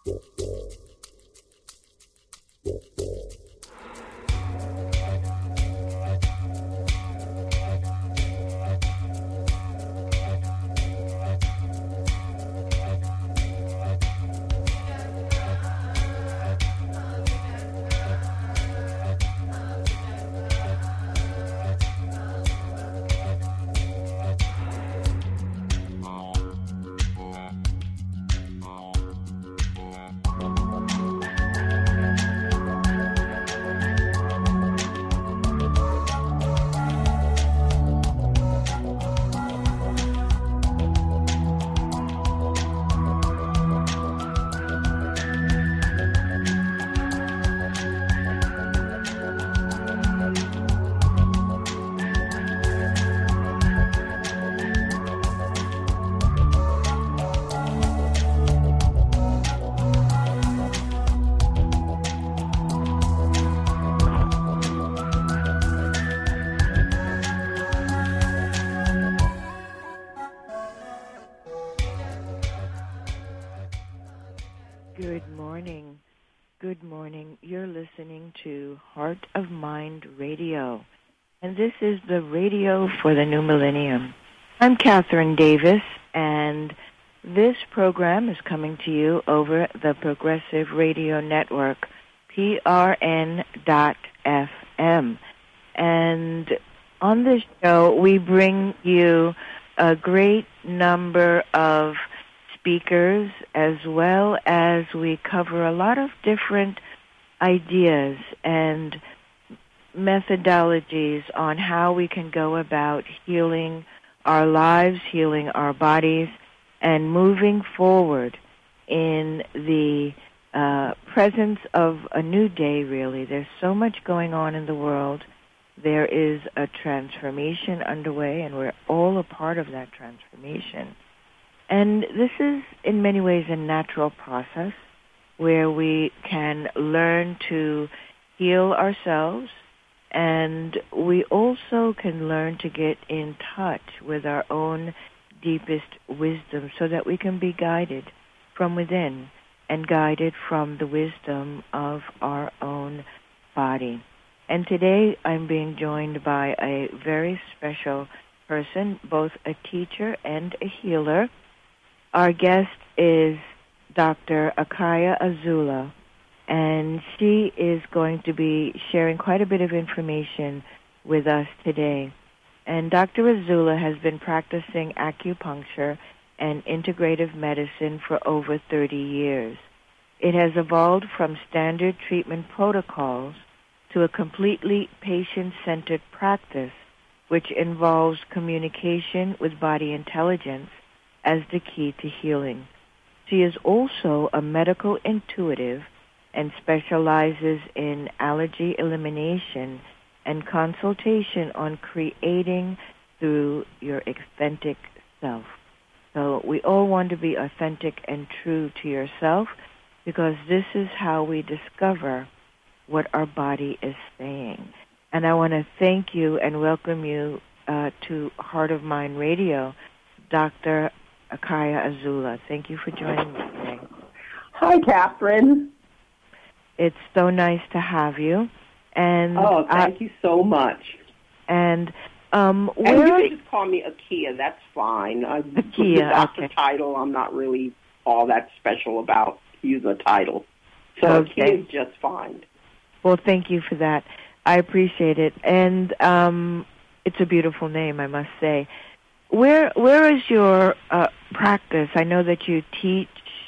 Good morning. Good morning. You're listening to Heart of Mind Radio, and this is the radio for the new millennium. I'm Catherine Davis, and this program is coming to you over the Progressive Radio Network, PRN.FM. And on this show, we bring you a great number of speakers, as well as we cover a lot of different ideas and methodologies on how we can go about healing our lives, healing our bodies, and moving forward in the presence of a new day, really. There's so much going on in the world. There is a transformation underway, and we're all a part of that transformation. And this is, in many ways, a natural process where we can learn to heal ourselves, and we also can learn to get in touch with our own deepest wisdom so that we can be guided from within and guided from the wisdom of our own body. And today I'm being joined by a very special person, both a teacher and a healer. Our guest is Dr. Akaya Azula, and she is going to be sharing quite a bit of information with us today. And Dr. Azula has been practicing acupuncture and integrative medicine for over 30 years. It has evolved from standard treatment protocols to a completely patient-centered practice, which involves communication with body intelligence as the key to healing. She is also a medical intuitive and specializes in allergy elimination and consultation on creating through your authentic self. So we all want to be authentic and true to yourself, because this is how we discover what our body is saying. And I want to thank you and welcome you to Heart of Mind Radio, Dr. Akaya Azula. Thank you for joining me today. Hi, Catherine. It's so nice to have you. And thank you so much. And and you can just call me Akia. That's fine. Akia, the doctor okay. title, I'm not really all that special about using a title. So Okay. Akia is just fine. Well, thank you for that. I appreciate it. And it's a beautiful name, I must say. Where is your practice? I know that you teach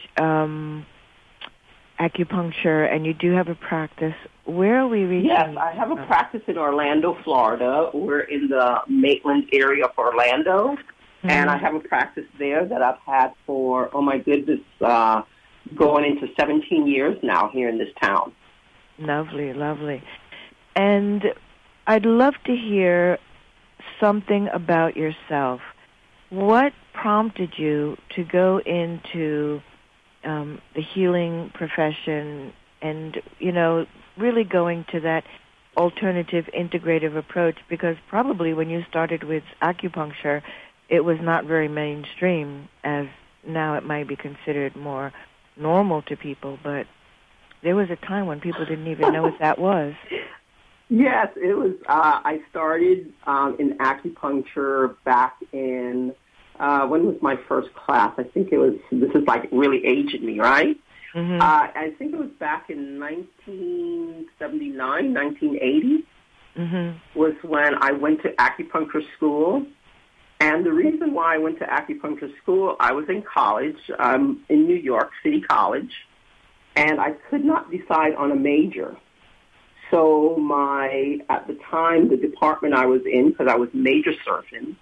acupuncture, and you do have a practice. Where are we reaching? Yes, I have a practice in Orlando, Florida. We're in the Maitland area of Orlando, and I have a practice there that I've had for, going into 17 years now here in this town. Lovely, lovely. And I'd love to hear something about yourself. What prompted you to go into the healing profession and, really going to that alternative integrative approach? Because probably when you started with acupuncture, it was not very mainstream, as now it might be considered more normal to people, but there was a time when people didn't even know what that was. Yes, it was. I started in acupuncture back in, when was my first class? I think it was, this is like really aging me, right? Mm-hmm. I think it was back in 1979, 1980 was when I went to acupuncture school. And the reason why I went to acupuncture school, I was in college, in New York City College, and I could not decide on a major. So at the time, the department I was in, because I was major surgeon,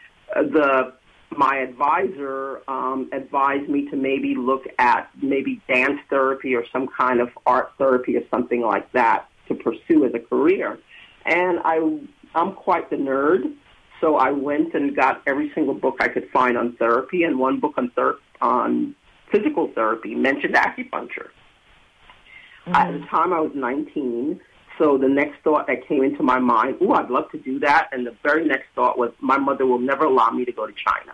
my advisor advised me to maybe look at maybe dance therapy or some kind of art therapy or something like that to pursue as a career. And I'm quite the nerd, so I went and got every single book I could find on therapy, and one book on physical therapy mentioned acupuncture. At the time, I was 19. So the next thought that came into my mind, I'd love to do that. And the very next thought was, my mother will never allow me to go to China.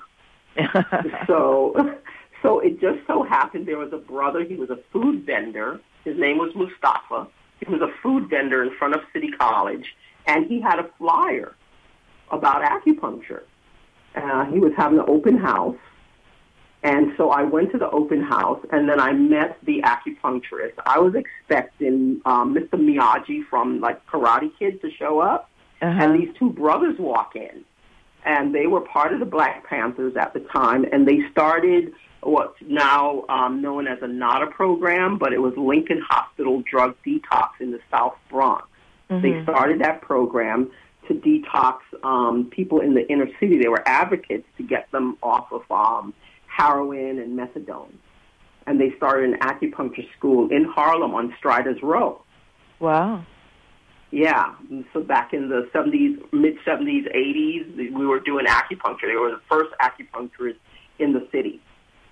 So it just so happened there was a brother. He was a food vendor. His name was Mustafa. He was a food vendor in front of City College, and he had a flyer about acupuncture. He was having an open house. And so I went to the open house, and then I met the acupuncturist. I was expecting Mr. Miyagi from, like, Karate Kid to show up, and these two brothers walk in. And they were part of the Black Panthers at the time, and they started what's now known as a NADA program, but it was Lincoln Hospital Drug Detox in the South Bronx. They started that program to detox people in the inner city. They were advocates to get them off of heroin and methadone. And they started an acupuncture school in Harlem on Striders Row. Wow. Yeah. So back in the 70s, mid-70s, 80s, we were doing acupuncture. They were the first acupuncturists in the city.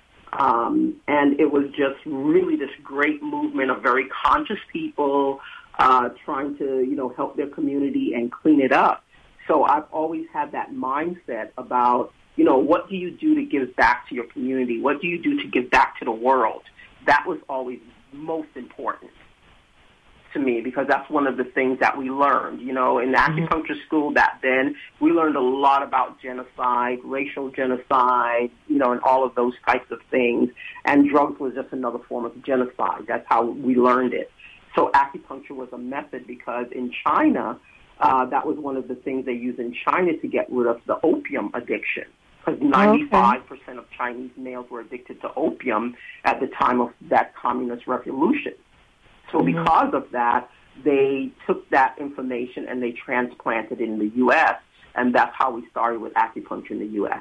And it was just really this great movement of very conscious people trying to, help their community and clean it up. So I've always had that mindset about, what do you do to give back to your community? What do you do to give back to the world? That was always most important to me, because that's one of the things that we learned. In acupuncture school back then, we learned a lot about genocide, racial genocide, and all of those types of things. And drugs was just another form of genocide. That's how we learned it. So acupuncture was a method, because in China, that was one of the things they used in China to get rid of the opium addiction. Because 95% of Chinese males were addicted to opium at the time of that communist revolution. So because of that, they took that information and they transplanted it in the U.S., and that's how we started with acupuncture in the U.S.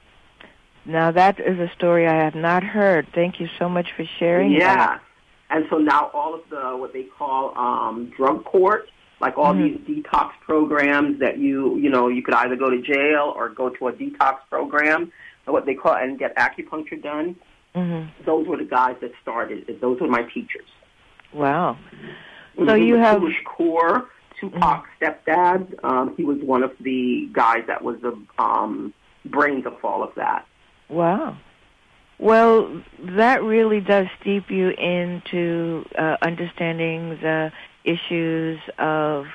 Now, that is a story I have not heard. Thank you so much for sharing that. And so now all of the, what they call drug court, like all these detox programs that you could either go to jail or go to a detox program, what they call, and get acupuncture done. Those were the guys that started it. Those were my teachers. Wow. So you have Shakur, Tupac's stepdad. He was one of the guys that was the brains of all of that. Wow. Well, that really does steep you into understanding the issues of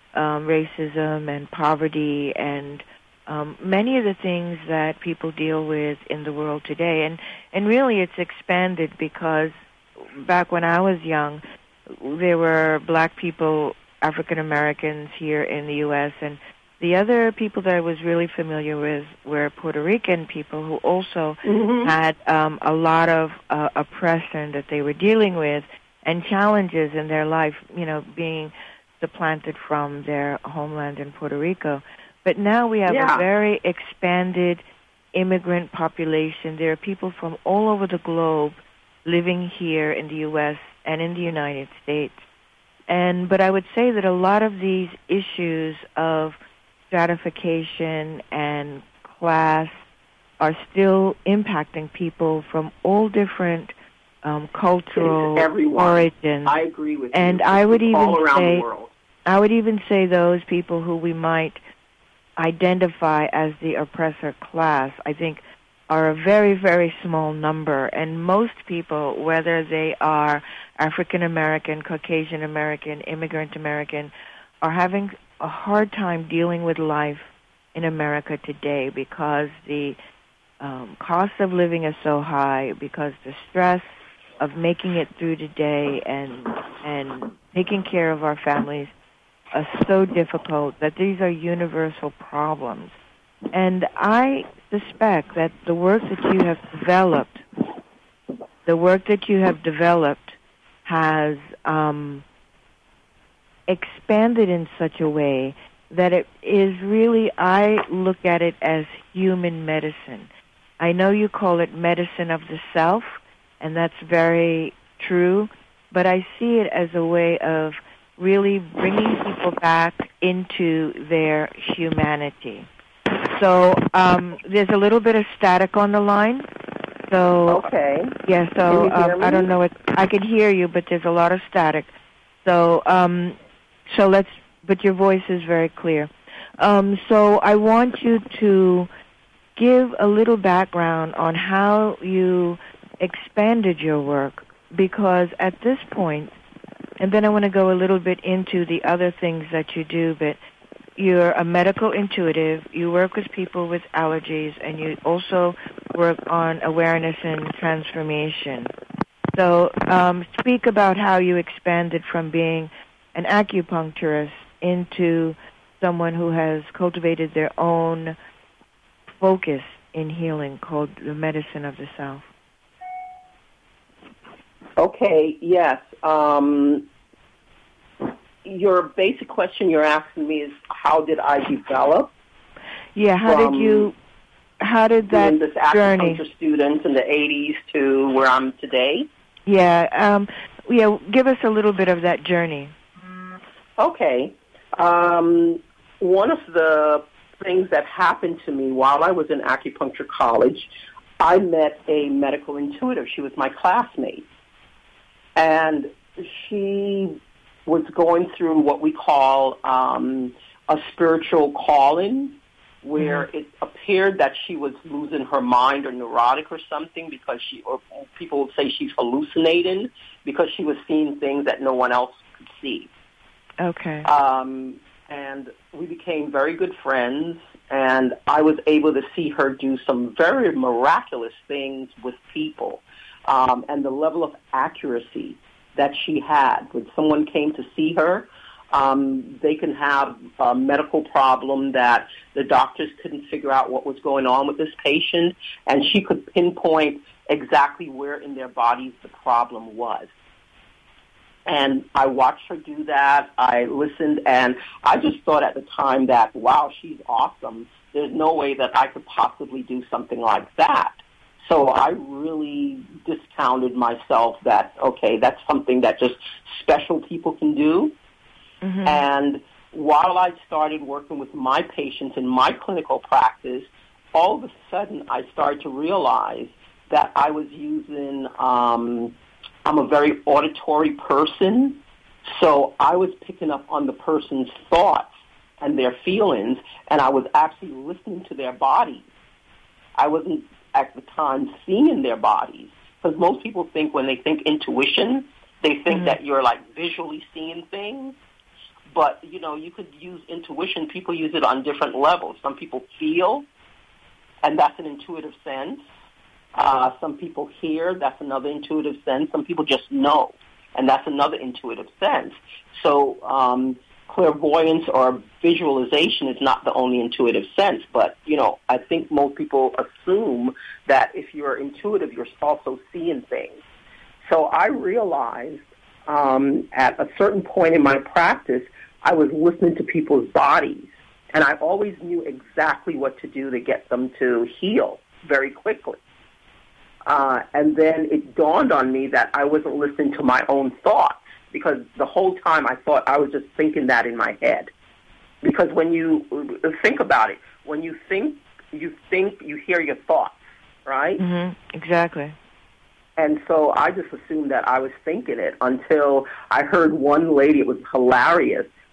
racism and poverty and many of the things that people deal with in the world today. And really it's expanded, because back when I was young, there were black people, African Americans here in the U.S., and the other people that I was really familiar with were Puerto Rican people who also had a lot of oppression that they were dealing with and challenges in their life, being supplanted from their homeland in Puerto Rico. But now we have a very expanded immigrant population. There are people from all over the globe living here in the U.S. and in the United States. But I would say that a lot of these issues of stratification and class are still impacting people from all different cultural origins. I agree with you. And I would even say those people who we might identify as the oppressor class, I think, are a very, very small number, and most people, whether they are African American, Caucasian American, immigrant American, are having a hard time dealing with life in America today because the cost of living is so high, because the stress of making it through the day and taking care of our families are so difficult that these are universal problems. And I suspect that the work that you have developed has expanded in such a way that it is really, I look at it as human medicine. I know you call it medicine of the self, and that's very true, but I see it as a way of really bringing people back into their humanity. So there's a little bit of static on the line. So okay. Yeah. So I don't know. I can hear you, but there's a lot of static. So but your voice is very clear. So I want you to give a little background on how you expanded your work, because at this point, and then I want to go a little bit into the other things that you do, but you're a medical intuitive, you work with people with allergies, and you also work on awareness and transformation. So speak about how you expanded from being an acupuncturist into someone who has cultivated their own focus in healing called the medicine of the self. Okay, yes. Your basic question you're asking me is, how did I develop? Yeah, how did that this journey? Acupuncture student in the 80s to where I'm today? Yeah, give us a little bit of that journey. Okay. One of the things that happened to me while I was in acupuncture college, I met a medical intuitive. She was my classmate. And she was going through what we call a spiritual calling, where it appeared that she was losing her mind or neurotic or something, because people would say she's hallucinating because she was seeing things that no one else could see. Okay. And we became very good friends, and I was able to see her do some very miraculous things with people. And the level of accuracy that she had. When someone came to see her, they can have a medical problem that the doctors couldn't figure out what was going on with this patient, and she could pinpoint exactly where in their bodies the problem was. And I watched her do that. I listened, and I just thought at the time that, wow, she's awesome. There's no way that I could possibly do something like that. So I really discounted myself that, okay, that's something that just special people can do. Mm-hmm. And while I started working with my patients in my clinical practice, all of a sudden I started to realize that I was using, I'm a very auditory person, so I was picking up on the person's thoughts and their feelings, and I was actually listening to their bodies. I wasn't at the time seeing their bodies, because most people think when they think intuition, they think that you're like visually seeing things. But, you know, you could use intuition. People use it on different levels. Some people feel, and that's an intuitive sense. Some people hear, that's another intuitive sense. Some people just know, and that's another intuitive sense. So clairvoyance or visualization is not the only intuitive sense, but, you know, I think most people assume that if you're intuitive, you're also seeing things. So I realized at a certain point in my practice, I was listening to people's bodies, and I always knew exactly what to do to get them to heal very quickly. And then it dawned on me that I wasn't listening to my own thoughts, because the whole time I thought I was just thinking that in my head. Because when you think about it, when you think, you hear your thoughts, right? Mm-hmm. Exactly. And so I just assumed that I was thinking it until I heard one lady, it was hilarious.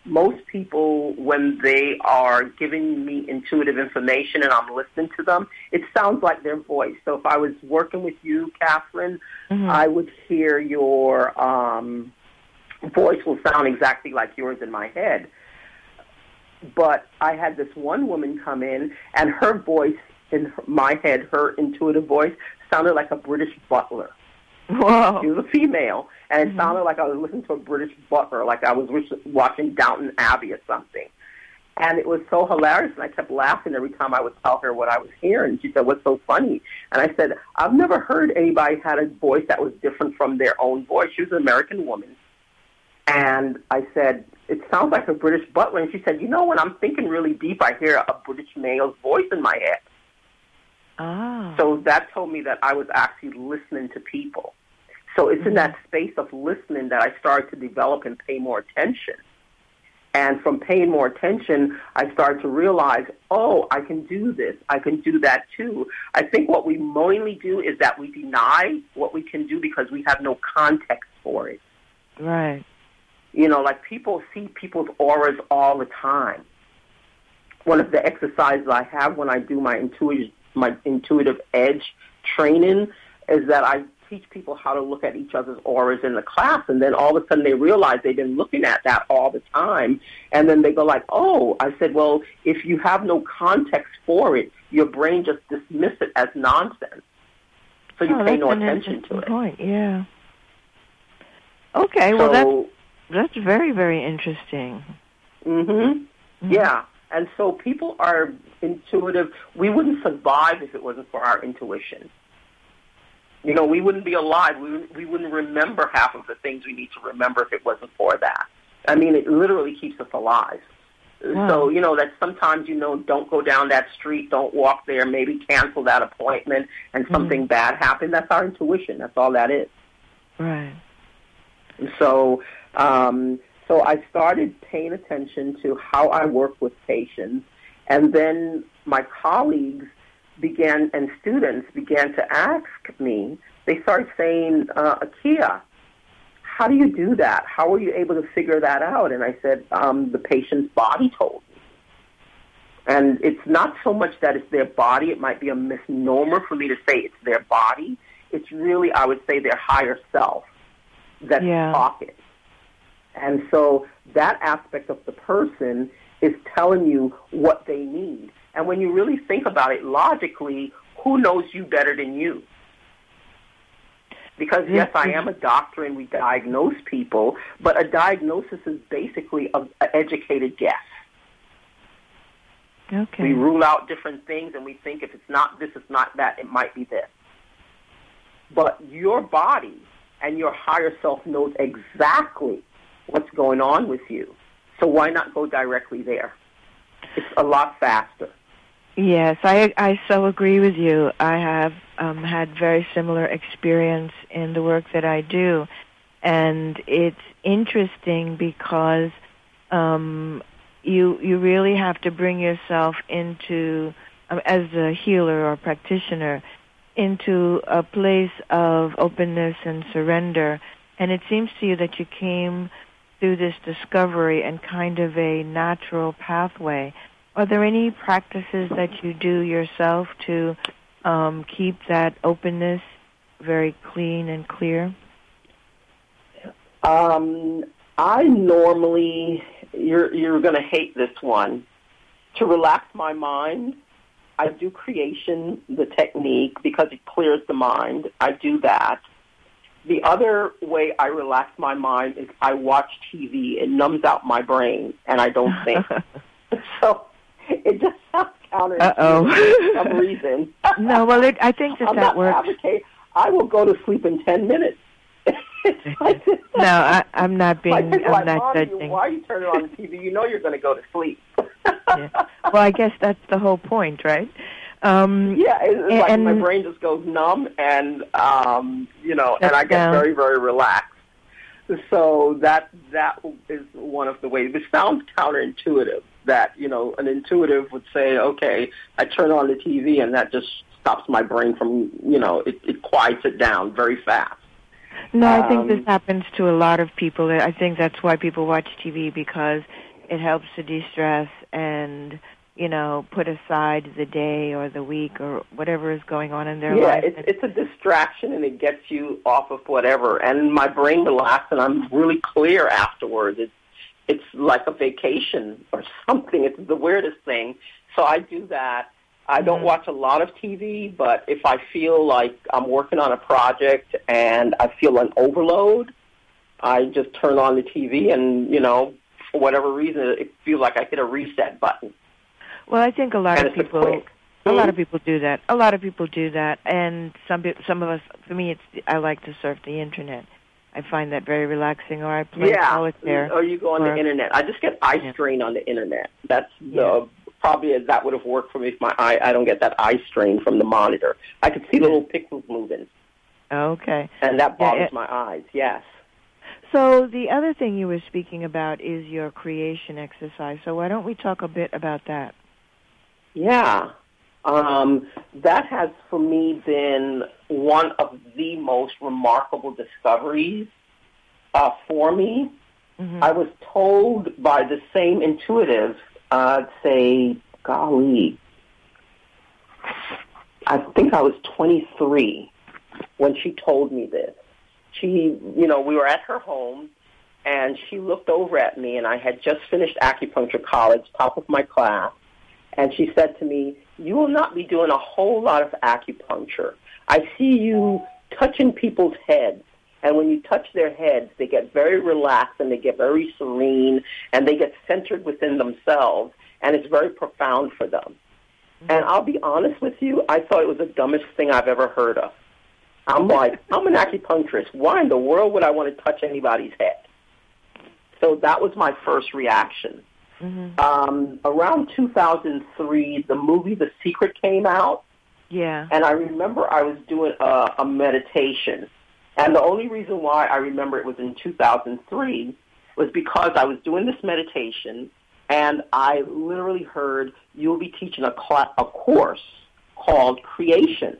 most people, when they are giving me intuitive information and I'm listening to them, it sounds like their voice. So if I was working with you, Catherine, I would hear your voice will sound exactly like yours in my head. But I had this one woman come in, and her voice in my head, her intuitive voice, sounded like a British butler. Whoa. She was a female, and it sounded like I was listening to a British butler, like I was watching Downton Abbey or something. And it was so hilarious, and I kept laughing every time I would tell her what I was hearing. She said, "What's so funny?" And I said, "I've never heard anybody had a voice that was different from their own voice." She was an American woman. And I said, "It sounds like a British butler." And she said, "You know, when I'm thinking really deep, I hear a British male's voice in my head." Ah. So that told me that I was actually listening to people. So it's in that space of listening that I started to develop and pay more attention. And from paying more attention, I started to realize, oh, I can do this. I can do that too. I think what we mainly do is that we deny what we can do because we have no context for it. Right. You know, like people see people's auras all the time. One of the exercises I have when I do my intuitive edge training is that I teach people how to look at each other's auras in the class, and then all of a sudden they realize they've been looking at that all the time, and then they go like, oh, I said, well, if you have no context for it, your brain just dismisses it as nonsense. So you pay no attention to it. Point. Yeah. Okay, well, that's very, very interesting. Yeah. And so people are intuitive. We wouldn't survive if it wasn't for our intuition. You know, we wouldn't be alive. We wouldn't remember half of the things we need to remember if it wasn't for that. I mean, it literally keeps us alive. Wow. So, you know, that sometimes, you know, don't go down that street, don't walk there, maybe cancel that appointment, and something bad happened. That's our intuition. That's all that is. Right. So, so I started paying attention to how I work with patients, and then my colleagues and students began to ask me, they started saying, Akia, how do you do that? How were you able to figure that out? And I said, the patient's body told me. And it's not so much that it's their body. It might be a misnomer for me to say it's their body. It's really, I would say, their higher self that's talking. And so that aspect of the person is telling you what they need. And when you really think about it logically, who knows you better than you? Because, yes, I am a doctor and we diagnose people, but a diagnosis is basically an educated guess. Okay. We rule out different things and we think if it's not this, it's not that, it might be this. But your body and your higher self knows exactly what's going on with you. So why not go directly there? It's a lot faster. Yes, I so agree with you. I have had very similar experience in the work that I do. And it's interesting because you really have to bring yourself into, as a healer or practitioner, into a place of openness and surrender. And it seems to you that you came through this discovery and kind of a natural pathway. Are there any practices that you do yourself to keep that openness very clean and clear? I normally, you're going to hate this one. To relax my mind, I do creation, the technique, because it clears the mind. I do that. The other way I relax my mind is I watch TV. It numbs out my brain, and I don't think. So it just sounds counterintuitive for some reason. No, well, I think that works. I will go to sleep in 10 minutes. No, I'm not being. I'm not judging. Why are you turning on the TV? You know you're going to go to sleep. Yeah. Well, I guess that's the whole point, right? It's like my brain just goes numb, and you know, and I get very, very relaxed. So that is one of the ways. It sounds counterintuitive. That, you know, an intuitive would say, okay, I turn on the TV, and that just stops my brain from, you know, it quiets it down very fast. No, I think this happens to a lot of people. I think that's why people watch TV, because it helps to de-stress and, put aside the day or the week or whatever is going on in their life. Yeah, it's a distraction, and it gets you off of whatever. And my brain relaxes, and I'm really clear afterwards. It's like a vacation or something. It's the weirdest thing. So I do that. I don't watch a lot of TV, but if I feel like I'm working on a project and I feel an overload, I just turn on the TV and, for whatever reason, it feels like I hit a reset button. Well, I think a lot of people do that. A lot of people do that, and some of us. For me, I like to surf the internet. I find that very relaxing, or I play solitaire. Or you go on the internet. I just get eye strain on the internet. That's probably that would have worked for me if I don't get that eye strain from the monitor. I could see little pixels moving. Okay. And that bothers my eyes. Yes. So the other thing you were speaking about is your creation exercise. So why don't we talk a bit about that? Yeah. That has, for me, been one of the most remarkable discoveries for me. Mm-hmm. I was told by the same intuitive, golly, I think I was 23 when she told me this. She, we were at her home, and she looked over at me, and I had just finished acupuncture college, top of my class, and she said to me, "You will not be doing a whole lot of acupuncture. I see you touching people's heads, and when you touch their heads, they get very relaxed, and they get very serene, and they get centered within themselves, and it's very profound for them." Mm-hmm. And I'll be honest with you, I thought it was the dumbest thing I've ever heard of. I'm like, I'm an acupuncturist. Why in the world would I want to touch anybody's head? So that was my first reaction. Mm-hmm. Around 2003, the movie The Secret came out. Yeah. And I remember I was doing a meditation. And the only reason why I remember it was in 2003 was because I was doing this meditation, and I literally heard, "You'll be teaching a course called Creation."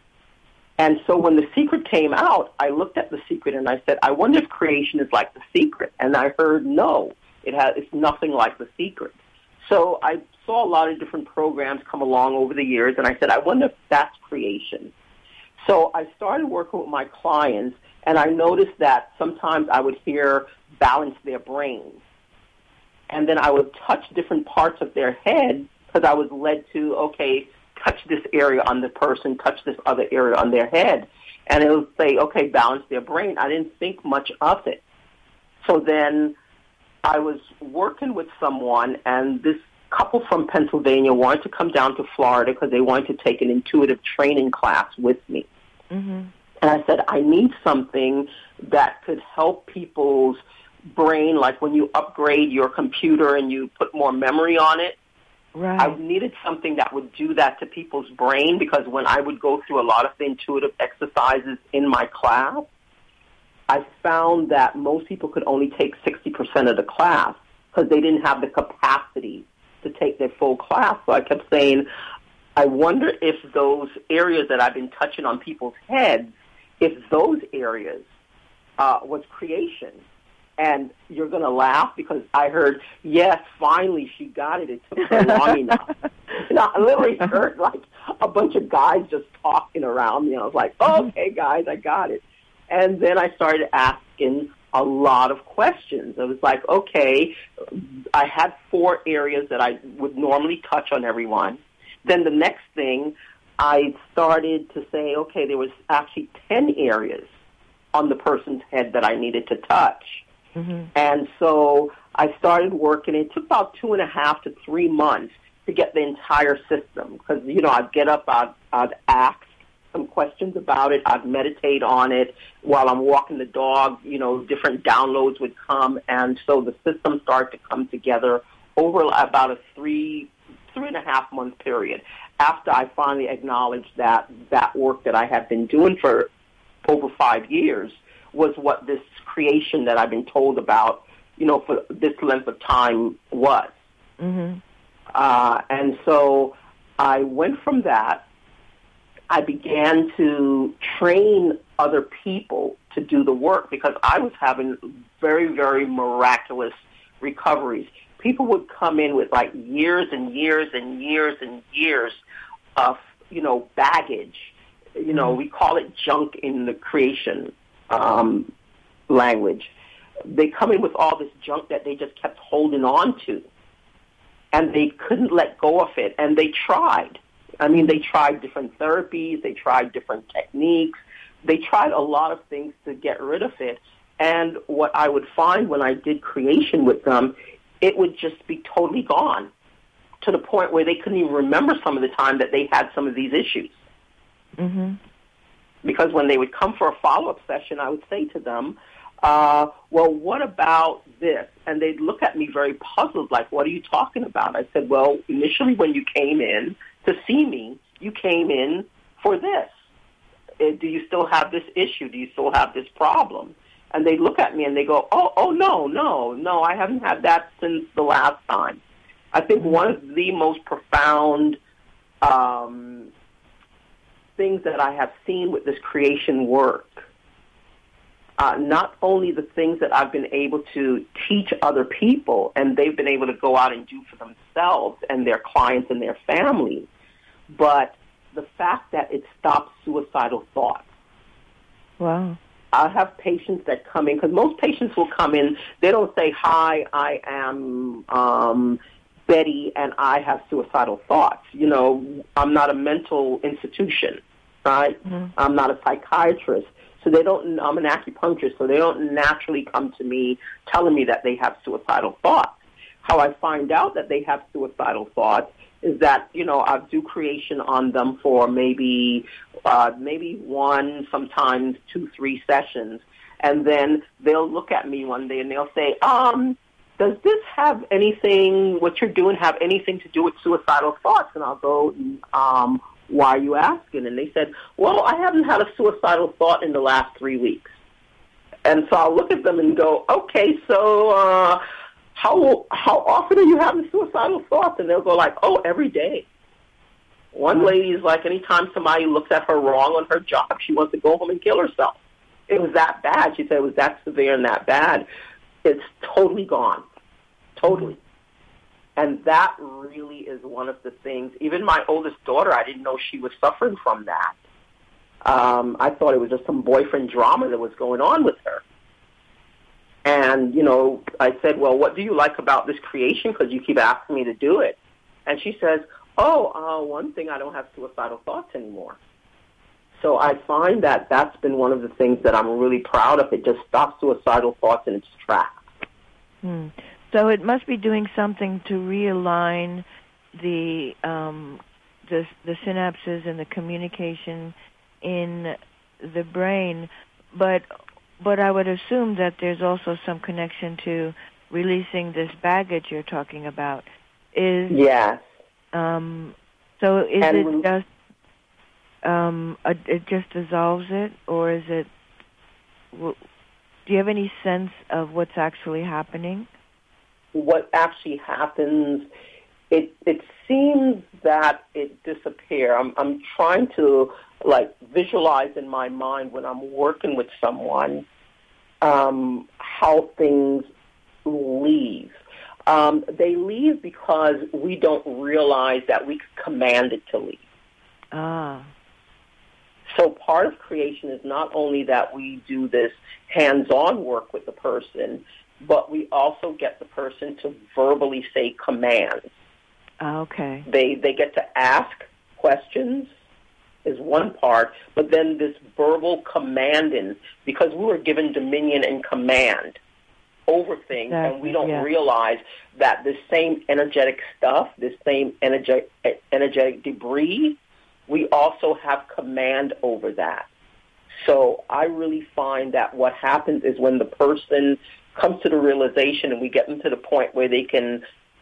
And so when The Secret came out, I looked at The Secret and I said, I wonder if creation is like The Secret. And I heard, no, it's nothing like The Secret. So I saw a lot of different programs come along over the years, and I said, I wonder if that's creation. So I started working with my clients, and I noticed that sometimes I would hear balance their brains. And then I would touch different parts of their head because I was led to, touch this area on the person, touch this other area on their head. And it would say, balance their brain. I didn't think much of it. So then I was working with someone, and this couple from Pennsylvania wanted to come down to Florida because they wanted to take an intuitive training class with me. Mm-hmm. And I said, I need something that could help people's brain, like when you upgrade your computer and you put more memory on it. Right. I needed something that would do that to people's brain, because when I would go through a lot of the intuitive exercises in my class, I found that most people could only take 60% of the class because they didn't have the capacity to take their full class. So I kept saying, I wonder if those areas that I've been touching on people's heads, if those areas was creation. And you're going to laugh because I heard, yes, finally she got it. It took her long enough. And I literally heard like a bunch of guys just talking around me. I was like, okay, guys, I got it. And then I started asking a lot of questions. I was like, okay, I had 4 areas that I would normally touch on everyone. Then the next thing, I started to say, okay, there was actually 10 areas on the person's head that I needed to touch. Mm-hmm. And so I started working. It took about 2.5 to 3 months to get the entire system because, I'd get up, I'd ask some questions about it, I'd meditate on it while I'm walking the dog, different downloads would come. And so the system started to come together over about a 3.5 month period after I finally acknowledged that work that I had been doing for over 5 years was what this creation that I've been told about, for this length of time was. Mm-hmm. And so I went from that. I began to train other people to do the work because I was having very, very miraculous recoveries. people would come in with like years and years and years and years of, baggage. We call it junk in the creation language. They come in with all this junk that they just kept holding on to, and they couldn't let go of it, and they tried. They tried different therapies, they tried different techniques, they tried a lot of things to get rid of it, and what I would find when I did creation with them, it would just be totally gone, to the point where they couldn't even remember some of the time that they had some of these issues. Mm-hmm. Because when they would come for a follow-up session, I would say to them, well, what about this? And they'd look at me very puzzled, like, what are you talking about? I said, well, initially when you came in to see me, you came in for this. Do you still have this issue? Do you still have this problem? And they look at me and they go, oh, no, I haven't had that since the last time. I think one of the most profound things that I have seen with this creation work, not only the things that I've been able to teach other people and they've been able to go out and do for themselves and their clients and their families, but the fact that it stops suicidal thoughts. Wow. I have patients that come in, because most patients will come in, they don't say, hi, I am Betty and I have suicidal thoughts. I'm not a mental institution, right? Mm-hmm. I'm not a psychiatrist. So I'm an acupuncturist, so they don't naturally come to me telling me that they have suicidal thoughts. How I find out that they have suicidal thoughts is that, I do creation on them for maybe one, sometimes 2, 3 sessions. And then they'll look at me one day and they'll say, does this have anything, what you're doing, have anything to do with suicidal thoughts? And I'll go, why are you asking? And they said, well, I haven't had a suicidal thought in the last 3 weeks. And so I'll look at them and go, okay, so how often are you having suicidal thoughts? And they'll go like, oh, every day. One lady's like, anytime somebody looks at her wrong on her job, she wants to go home and kill herself. It was that bad. She said it was that severe and that bad. It's totally gone. Totally. And that really is one of the things. Even my oldest daughter, I didn't know she was suffering from that. I thought it was just some boyfriend drama that was going on with her. And, I said, well, what do you like about this creation? Because you keep asking me to do it. And she says, one thing, I don't have suicidal thoughts anymore. So I find that that's been one of the things that I'm really proud of. It just stops suicidal thoughts in its tracks. So it must be doing something to realign the synapses and the communication in the brain, but I would assume that there's also some connection to releasing this baggage you're talking about. Yes. So is it just it just dissolves it, or is it? Do you have any sense of what's actually happening? What actually happens? It seems that it disappears. I'm trying to visualize in my mind when I'm working with someone how things leave. They leave because we don't realize that we command it to leave. So part of creation is not only that we do this hands-on work with the person, but we also get the person to verbally say commands. Okay. They get to ask questions is one part, but then this verbal commanding, because we were given dominion and command over things, and we don't realize that this same energetic stuff, this same energetic debris, we also have command over that. So I really find that what happens is when the person comes to the realization and we get them to the point where they can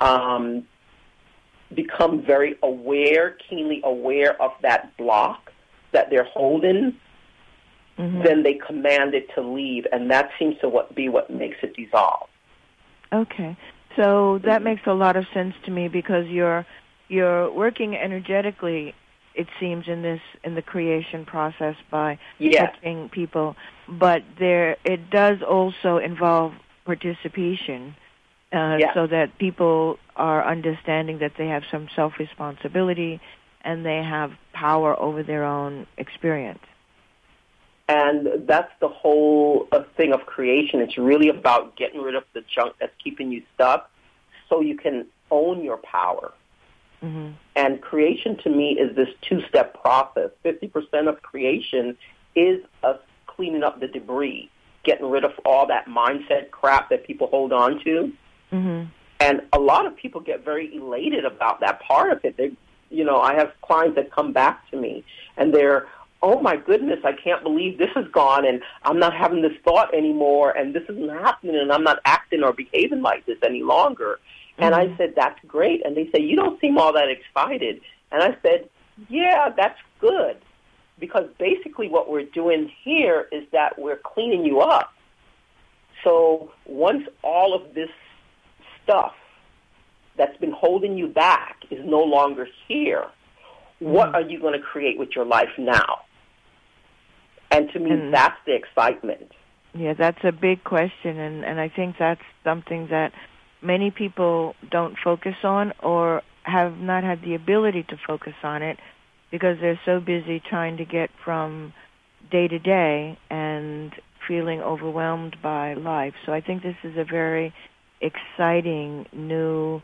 become very aware, keenly aware of that block that they're holding, then they command it to leave, and that seems to be what makes it dissolve. Okay. So that makes a lot of sense to me, because you're working energetically, it seems, in the creation process by touching people, but it does also involve participation so that people are understanding that they have some self-responsibility and they have power over their own experience. And that's the whole thing of creation. It's really about getting rid of the junk that's keeping you stuck so you can own your power. Mm-hmm. And creation to me is this two-step process. 50% of creation is us cleaning up the debris, getting rid of all that mindset crap that people hold on to. Mm-hmm. And a lot of people get very elated about that part of it. They, I have clients that come back to me and they're, oh my goodness, I can't believe this is gone and I'm not having this thought anymore and this isn't happening and I'm not acting or behaving like this any longer. Mm-hmm. And I said, that's great. And they say, you don't seem all that excited. And I said, yeah, that's good. Because basically what we're doing here is that we're cleaning you up. So once all of this stuff that's been holding you back is no longer here, what are you going to create with your life now? And to me, that's the excitement. Yeah, that's a big question, and I think that's something that many people don't focus on or have not had the ability to focus on it because they're so busy trying to get from day to day and feeling overwhelmed by life. So I think this is a very exciting new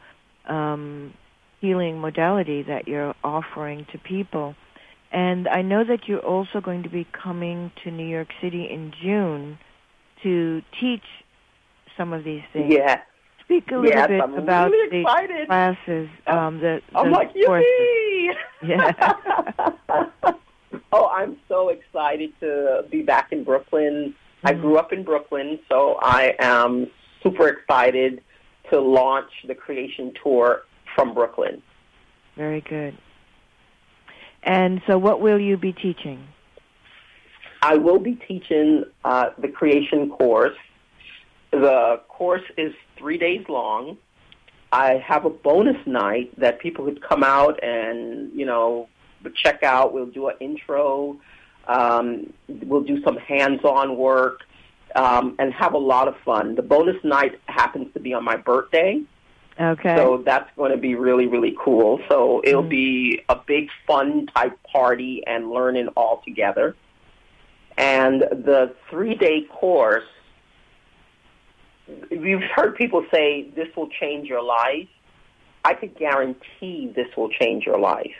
healing modality that you're offering to people. And I know that you're also going to be coming to New York City in June to teach some of these things. Yeah. Speak a little bit I'm about really the excited. classes. I'm like, yippee! Yeah. Oh, I'm so excited to be back in Brooklyn. I grew up in Brooklyn, so I am super excited to launch the Creation Tour from Brooklyn. Very good. And so what will you be teaching? I will be teaching the Creation course. The course is 3 days long. I have a bonus night that people could come out and, check out. We'll do an intro. We'll do some hands-on work and have a lot of fun. The bonus night happens to be on my birthday. Okay. So that's going to be really, really cool. So it'll be a big fun type party and learning all together. And the 3-day course, you've heard people say this will change your life. I could guarantee this will change your life.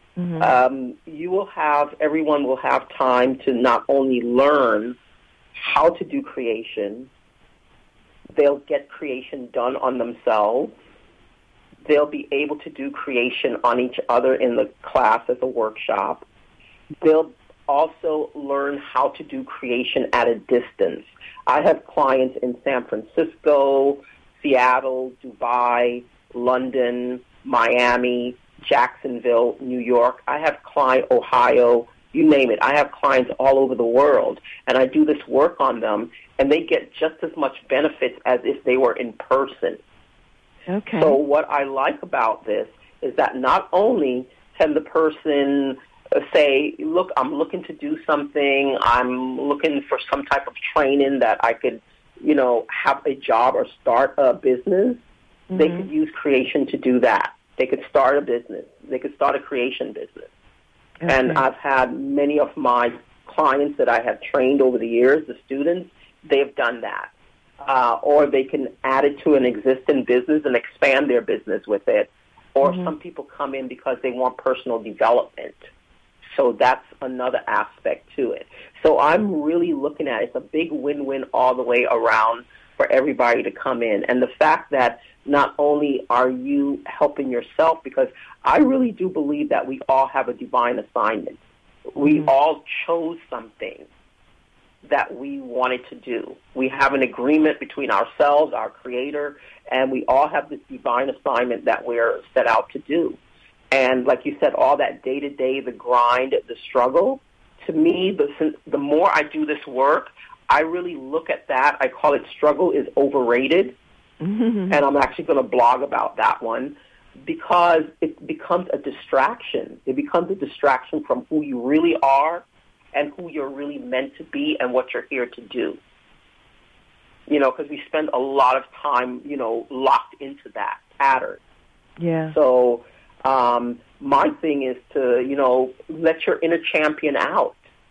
Mm-hmm. Everyone will have time to not only learn how to do creation, they'll get creation done on themselves. They'll be able to do creation on each other in the class as a workshop. They'll also learn how to do creation at a distance. I have clients in San Francisco, Seattle, Dubai, London, Miami, Jacksonville, New York. I have clients, Ohio, you name it. I have clients all over the world, and I do this work on them, and they get just as much benefits as if they were in person. Okay. So what I like about this is that not only can the person say, look, I'm looking to do something, I'm looking for some type of training that I could, have a job or start a business, they could use creation to do that. They could start a business. They could start a creation business. Okay. And I've had many of my clients that I have trained over the years, the students, they've done that. Or they can add it to an existing business and expand their business with it. Or some people come in because they want personal development. So that's another aspect to it. So I'm really looking at it. It's a big win-win all the way around for everybody to come in. And the fact that not only are you helping yourself, because I really do believe that we all have a divine assignment. We all chose something that we wanted to do. We have an agreement between ourselves, our Creator, and we all have this divine assignment that we're set out to do. And like you said, all that day-to-day, the grind, the struggle, to me, the more I do this work, I really look at that. I call it struggle is overrated, and I'm actually going to blog about that one because it becomes a distraction. It becomes a distraction from who you really are and who you're really meant to be and what you're here to do. because we spend a lot of time, locked into that pattern. Yeah. So my thing is to, let your inner champion out.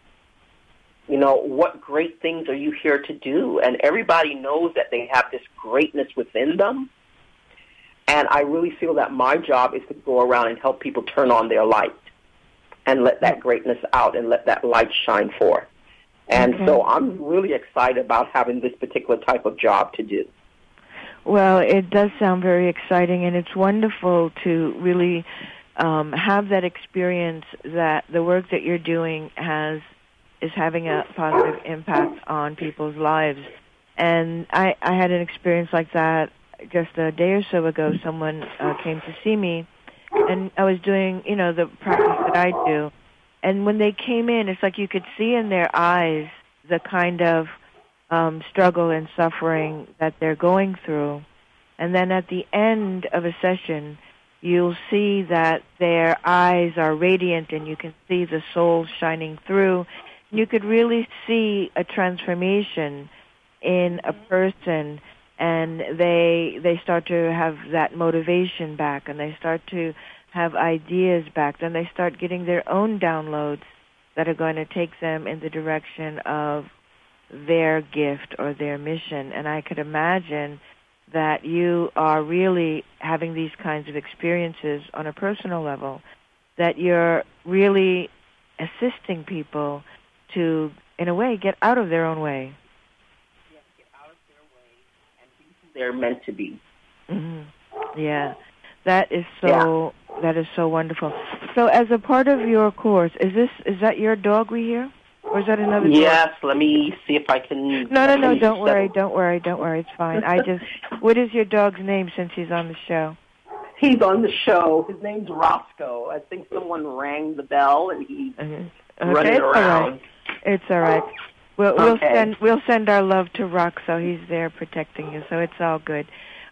What great things are you here to do? And everybody knows that they have this greatness within them. And I really feel that my job is to go around and help people turn on their light and let that greatness out and let that light shine forth. And so I'm really excited about having this particular type of job to do. Well, it does sound very exciting, and it's wonderful to really have that experience that the work that you're doing is having a positive impact on people's lives. And I had an experience like that just a day or so ago. Someone came to see me, and I was doing, the practice that I do. And when they came in, it's like you could see in their eyes the kind of struggle and suffering that they're going through. And then at the end of a session, you'll see that their eyes are radiant and you can see the soul shining through. You could really see a transformation in a person, and they start to have that motivation back, and they start to have ideas back. Then they start getting their own downloads that are going to take them in the direction of their gift or their mission. And I could imagine that you are really having these kinds of experiences on a personal level, that you're really assisting people to, in a way, get out of their own way. Yes, get out of their way and be who they're meant to be. Mm-hmm. Yeah, that is so wonderful. So, as a part of your course, is that your dog we hear, or is that another dog? Yes. Let me see if I can. No. Don't worry. It's fine. What is your dog's name since he's on the show? He's on the show. His name's Roscoe. I think someone rang the bell and he's running around. It's all right. We'll send our love to Roxo. He's there protecting you, so it's all good.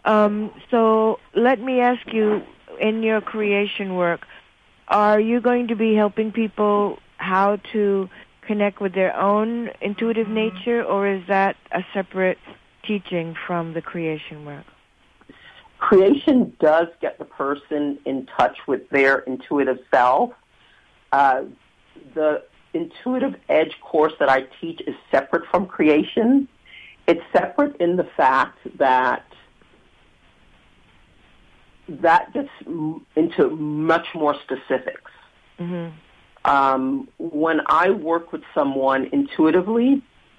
So let me ask you, in your creation work, are you going to be helping people how to connect with their own intuitive nature, or is that a separate teaching from the creation work? Creation does get the person in touch with their intuitive self. The Intuitive Edge course that I teach is separate from creation. It's separate in the fact that gets into much more specifics. Mm-hmm. When I work with someone intuitively,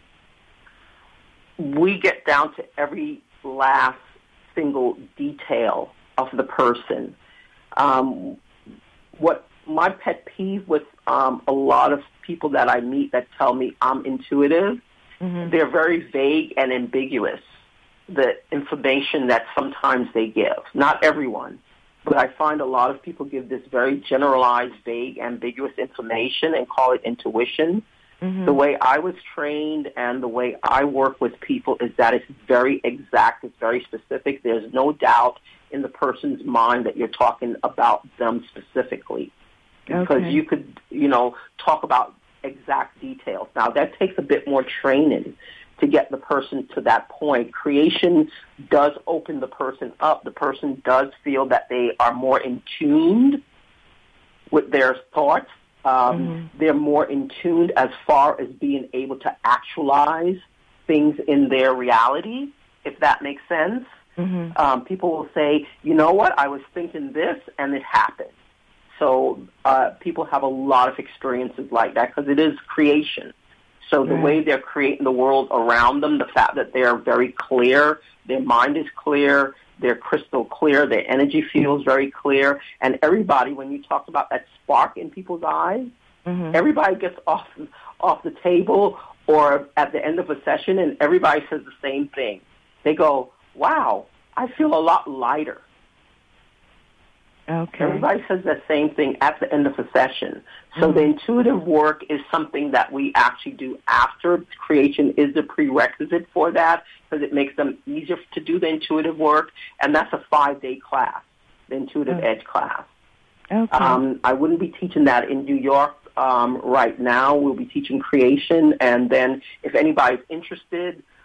we get down to every last single detail of the person. What my pet peeve with a lot of people that I meet that tell me I'm intuitive, mm-hmm. they're very vague and ambiguous, the information that sometimes they give. Not everyone, but I find a lot of people give this very generalized, vague, ambiguous information and call it intuition. Mm-hmm. The way I was trained and the way I work with people is that it's very exact, it's very specific. There's no doubt in the person's mind that you're talking about them specifically. Because you could, talk about exact details. Now, that takes a bit more training to get the person to that point. Creation does open the person up. The person does feel that they are more in tune with their thoughts. They're more in tune as far as being able to actualize things in their reality, if that makes sense. Mm-hmm. People will say, you know what, I was thinking this and it happened. So people have a lot of experiences like that because it is creation. So the way they're creating the world around them, the fact that they're very clear, their mind is clear, they're crystal clear, their energy feels very clear, and everybody, when you talk about that spark in people's eyes, mm-hmm. everybody gets off the table or at the end of a session and everybody says the same thing. They go, wow, I feel a lot lighter. Okay. Everybody says the same thing at the end of a session. So the intuitive work is something that we actually do after. Creation is the prerequisite for that because it makes them easier to do the intuitive work, and that's a 5-day class, the Intuitive Edge class. Okay. I wouldn't be teaching that in New York right now. We'll be teaching creation, and then if anybody's interested,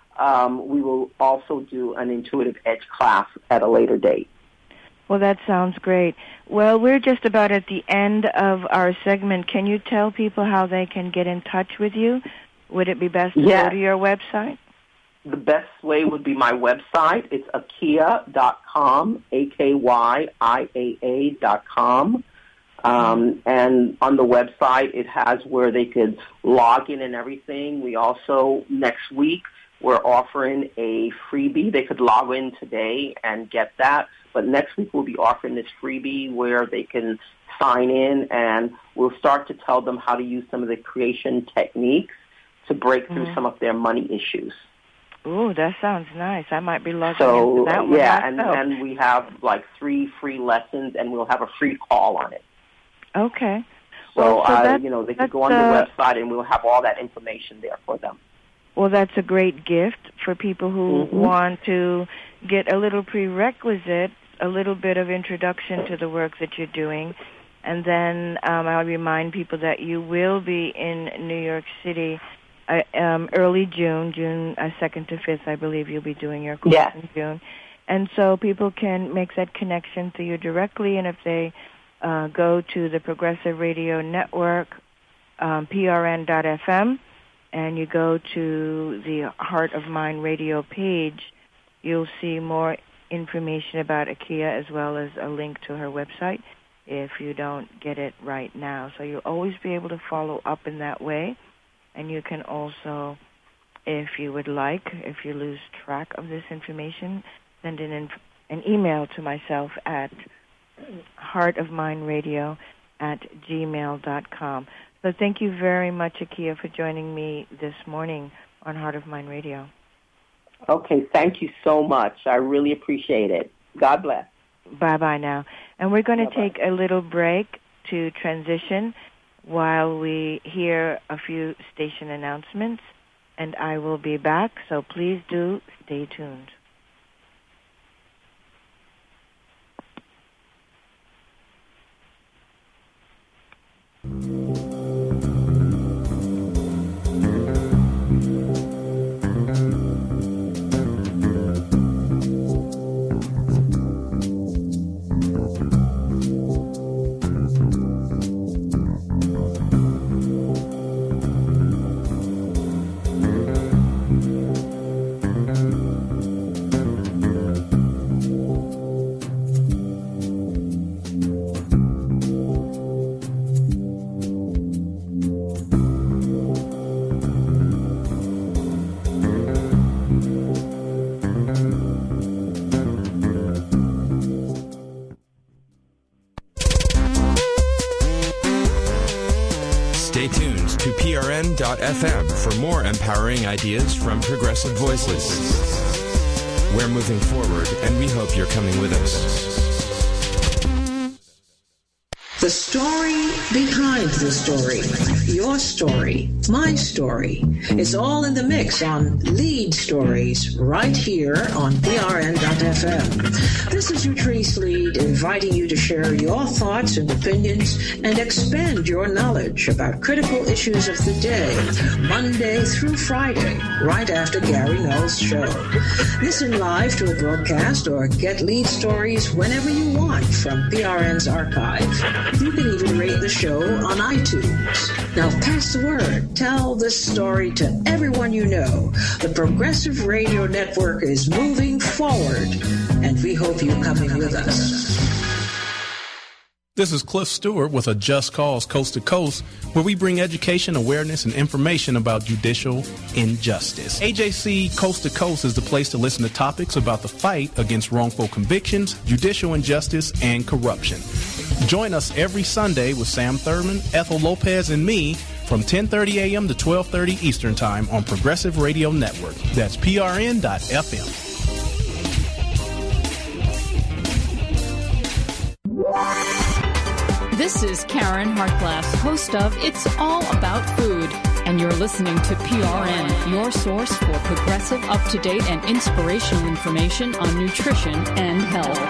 we will also do an Intuitive Edge class at a later date. Well, that sounds great. Well, we're just about at the end of our segment. Can you tell people how they can get in touch with you? Would it be best to go to your website? The best way would be my website. It's akia.com, AKYIAA.com. And on the website, it has where they could log in and everything. We also, next week, we're offering a freebie. They could log in today and get that. But next week, we'll be offering this freebie where they can sign in, and we'll start to tell them how to use some of the creation techniques to break through some of their money issues. Ooh, that sounds nice. I might be logging into that one myself. And we have like 3 free lessons, and we'll have a free call on it. Okay. So, they can go on the website, and we'll have all that information there for them. Well, that's a great gift for people who want to get a little prerequisite, a little bit of introduction to the work that you're doing. And then I'll remind people that you will be in New York City early June 2nd to 5th, I believe you'll be doing your course in June. And so people can make that connection to you directly, and if they go to the Progressive Radio Network, PRN.FM, and you go to the Heart of Mind Radio page, you'll see more information about Akia as well as a link to her website if you don't get it right now. So you'll always be able to follow up in that way. And you can also, if you would like, if you lose track of this information, send in an email to myself at heartofmindradio@gmail.com. So thank you very much, Akia, for joining me this morning on Heart of Mind Radio. Okay, thank you so much. I really appreciate it. God bless. Bye-bye now. And we're going to take a little break to transition while we hear a few station announcements, and I will be back, so please do stay tuned. PRN.FM for more empowering ideas from Progressive Voices. We're moving forward, and we hope you're coming with us. The story behind the story. Your story. My story. It's all in the mix on Lead Stories right here on PRN.FM. This is Utrice Lead inviting you to share your thoughts and opinions and expand your knowledge about critical issues of the day, Monday through Friday, right after Gary Null's show. Listen live to a broadcast or get Lead Stories whenever you want from PRN's archive. You can even rate the show on iTunes. Now pass the word. Tell this story to everyone you know. The Progressive Radio Network is moving forward, and we hope you're coming with us. This is Cliff Stewart with a Just Cause Coast to Coast, where we bring education, awareness, and information about judicial injustice. AJC Coast to Coast is the place to listen to topics about the fight against wrongful convictions, judicial injustice, and corruption. Join us every Sunday with Sam Thurman, Ethel Lopez, and me from 10:30 a.m. to 12:30 Eastern Time on Progressive Radio Network. That's PRN.FM. This is Karen Hartglass, host of It's All About Food, and you're listening to PRN, your source for progressive, up-to-date, and inspirational information on nutrition and health.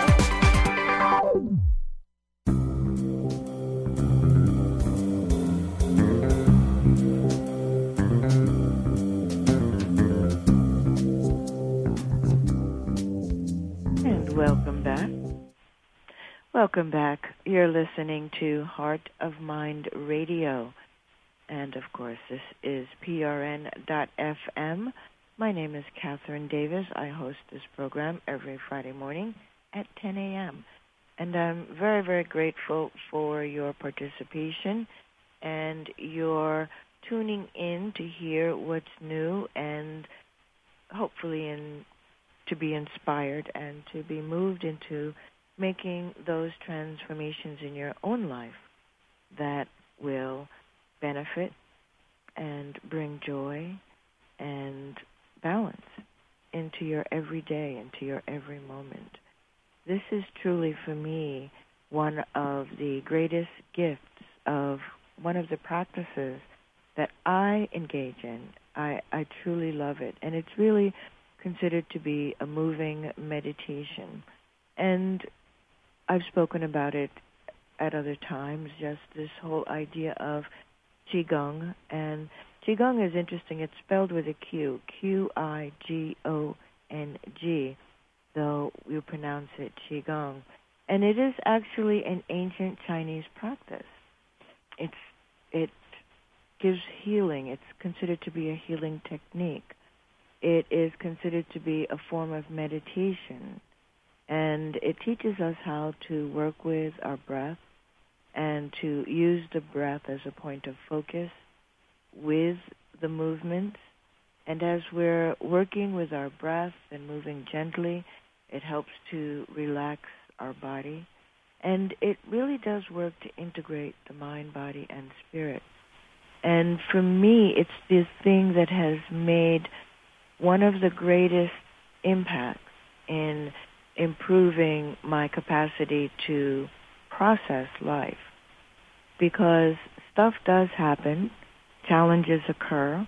Welcome back. You're listening to Heart of Mind Radio. And, of course, this is PRN.FM. My name is Catherine Davis. I host this program every Friday morning at 10 a.m. And I'm very, very grateful for your participation and your tuning in to hear what's new and hopefully to be inspired and to be moved into making those transformations in your own life that will benefit and bring joy and balance into your everyday, into your every moment. This is truly, for me, one of the greatest gifts of one of the practices that I engage in. I truly love it, and it's really considered to be a moving meditation. And I've spoken about it at other times, just this whole idea of Qigong. And Qigong is interesting. It's spelled with a Q, Qigong, though you pronounce it Qigong. And it is actually an ancient Chinese practice. It gives healing. It's considered to be a healing technique. It is considered to be a form of meditation. And it teaches us how to work with our breath and to use the breath as a point of focus with the movements. And as we're working with our breath and moving gently, it helps to relax our body. And it really does work to integrate the mind, body, and spirit. And for me, it's this thing that has made one of the greatest impacts in improving my capacity to process life. Because stuff does happen, challenges occur.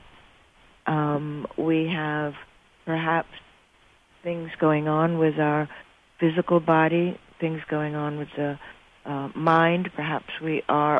We have perhaps things going on with our physical body, things going on with the mind. Perhaps we are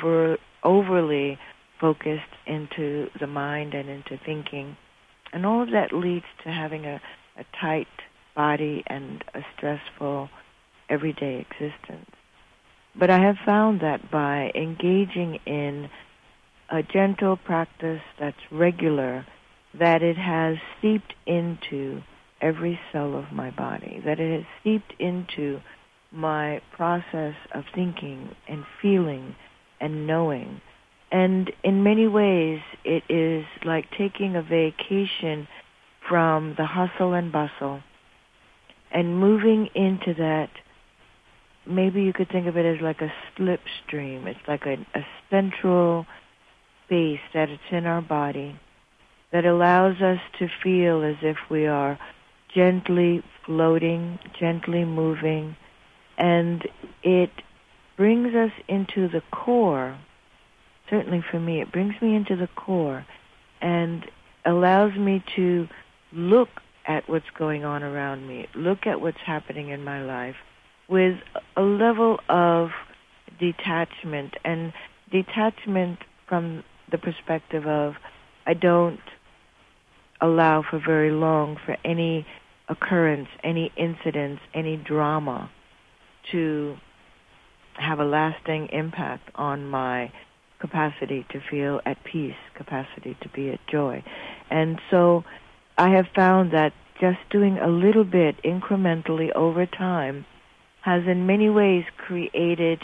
overly focused into the mind and into thinking. And all of that leads to having a tight body and a stressful everyday existence. But I have found that by engaging in a gentle practice that's regular, that it has seeped into every cell of my body, that it has seeped into my process of thinking and feeling and knowing. And in many ways, it is like taking a vacation from the hustle and bustle and moving into that. Maybe you could think of it as like a slipstream. It's like a central space that it's in our body that allows us to feel as if we are gently floating, gently moving, and it brings us into the core. Certainly for me, it brings me into the core and allows me to look at what's going on around me, look at what's happening in my life with a level of detachment, and detachment from the perspective of I don't allow for very long for any occurrence, any incidents, any drama to have a lasting impact on my capacity to feel at peace, capacity to be at joy. And so I have found that just doing a little bit incrementally over time has in many ways created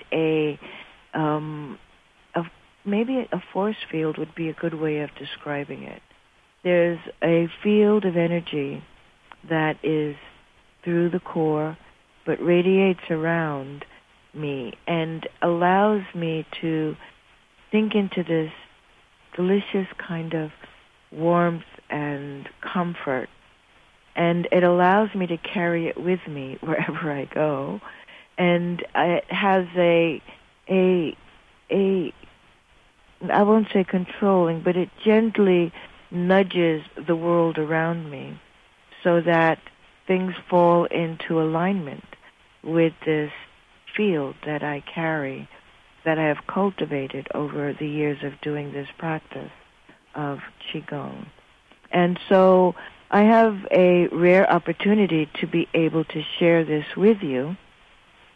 maybe a force field would be a good way of describing it. There's a field of energy that is through the core but radiates around me and allows me to sink into this delicious kind of warmth and comfort. And it allows me to carry it with me wherever I go. And it has I won't say controlling, but it gently nudges the world around me so that things fall into alignment with this field that I carry, that I have cultivated over the years of doing this practice of Qigong. And so I have a rare opportunity to be able to share this with you.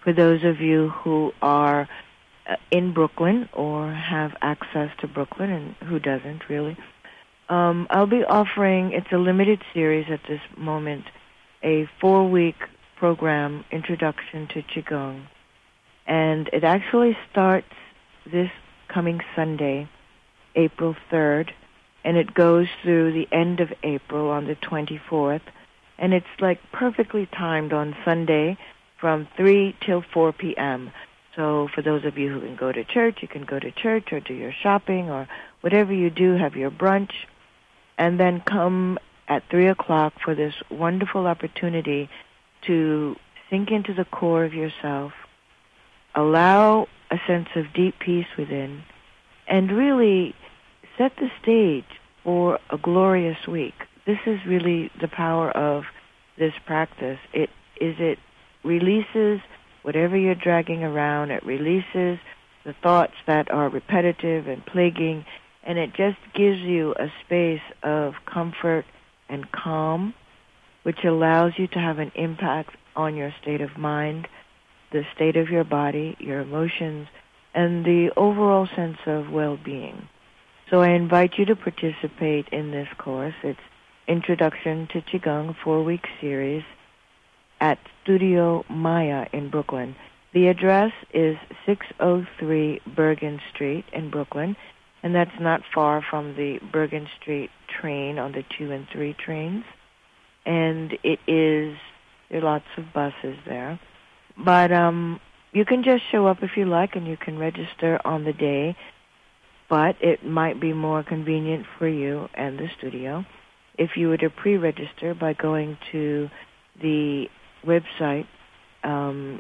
for those of you who are in Brooklyn or have access to Brooklyn, and who doesn't really, I'll be offering, it's a limited series at this moment, a 4-week program, Introduction to Qigong. And it actually starts this coming Sunday, April 3rd, and it goes through the end of April on the 24th. And it's like perfectly timed on Sunday from 3 till 4 p.m. So for those of you who can go to church, you can go to church or do your shopping or whatever you do, have your brunch, and then come at 3 o'clock for this wonderful opportunity to sink into the core of yourself, allow a sense of deep peace within, and really set the stage for a glorious week. This is really the power of this practice. It releases whatever you're dragging around. It releases the thoughts that are repetitive and plaguing, and it just gives you a space of comfort and calm, which allows you to have an impact on your state of mind, the state of your body, your emotions, and the overall sense of well-being. So I invite you to participate in this course. It's Introduction to Qigong, 4-week series at Studio Maya in Brooklyn. The address is 603 Bergen Street in Brooklyn, and that's not far from the Bergen Street train on the 2 and 3 trains. And there are lots of buses there. But you can just show up if you like, and you can register on the day. But it might be more convenient for you and the studio if you were to pre-register by going to the website and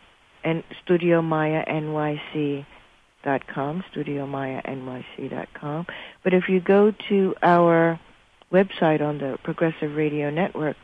StudioMayaNYC.com, StudioMayaNYC.com. But if you go to our website on the Progressive Radio Network,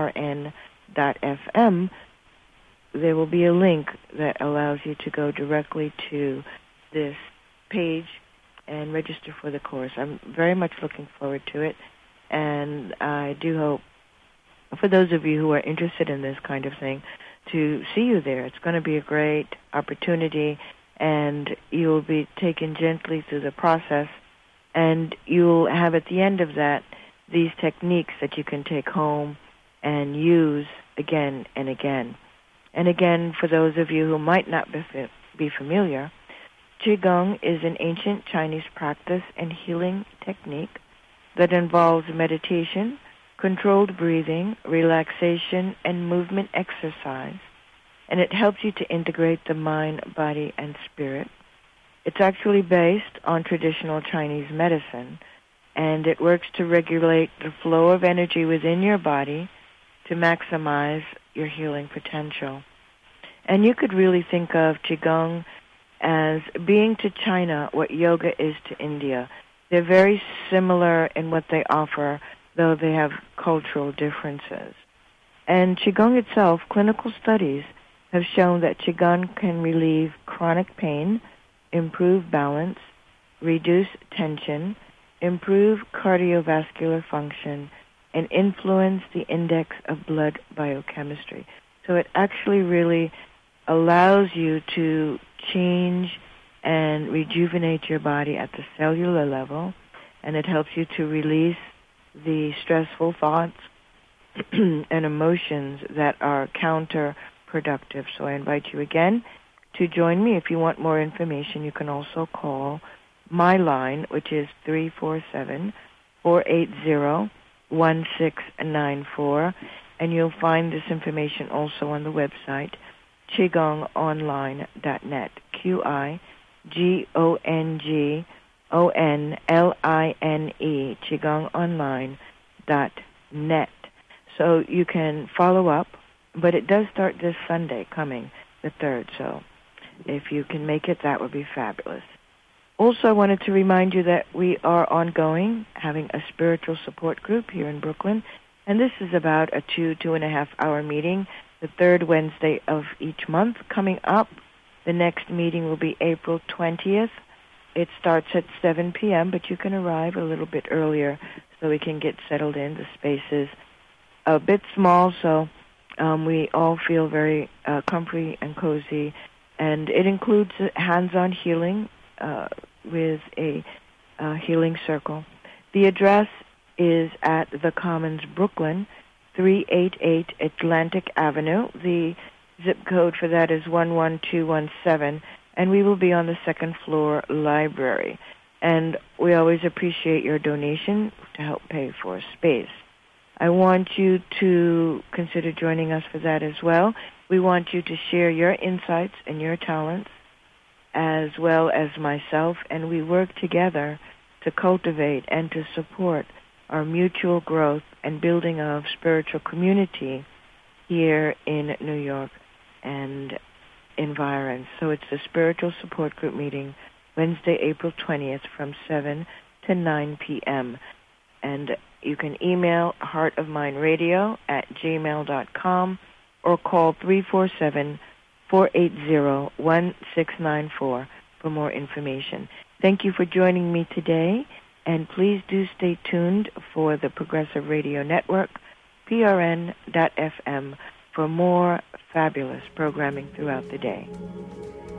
PRN.FM, there will be a link that allows you to go directly to this page and register for the course. I'm very much looking forward to it, and I do hope, for those of you who are interested in this kind of thing, to see you there. It's going to be a great opportunity, and you'll be taken gently through the process, and you'll have at the end of that these techniques that you can take home and use again and again. And again, for those of you who might not be familiar, Qigong is an ancient Chinese practice and healing technique that involves meditation, controlled breathing, relaxation, and movement exercise. And it helps you to integrate the mind, body, and spirit. It's actually based on traditional Chinese medicine, and it works to regulate the flow of energy within your body to maximize your healing potential. And you could really think of Qigong as being to China what yoga is to India. They're very similar in what they offer, though they have cultural differences. And Qigong itself, clinical studies have shown that Qigong can relieve chronic pain, improve balance, reduce tension, improve cardiovascular function, and influence the index of blood biochemistry. So it actually really allows you to change and rejuvenate your body at the cellular level, and it helps you to release the stressful thoughts and emotions that are counterproductive. So I invite you again to join me. If you want more information, you can also call my line, which is 347-480-1694, and you'll find this information also on the website, QigonOnline.net, QigonOnline, QigonOnline.net. So you can follow up, but it does start this Sunday coming, the 3rd, so if you can make it, that would be fabulous. Also, I wanted to remind you that we are ongoing, having a spiritual support group here in Brooklyn, and this is about a 2.5 hour meeting, the 3rd Wednesday of each month. Coming up, the next meeting will be April 20th. It starts at 7 p.m., but you can arrive a little bit earlier so we can get settled in. The space is a bit small, so We all feel very comfy and cozy, and it includes hands-on healing with a healing circle. The address is at the Commons, Brooklyn, 388 Atlantic Avenue. The zip code for that is 11217, and we will be on the second floor library. And we always appreciate your donation to help pay for space. I want you to consider joining us for that as well. We want you to share your insights and your talents as well as myself, and we work together to cultivate and to support our mutual growth and building of spiritual community here in New York and environs. So it's the Spiritual Support Group meeting, Wednesday, April 20th from 7 to 9 p.m. And you can email heartofmindradio@gmail.com or call 347-480-1694 for more information. Thank you for joining me today, and please do stay tuned for the Progressive Radio Network, PRN.FM, for more fabulous programming throughout the day.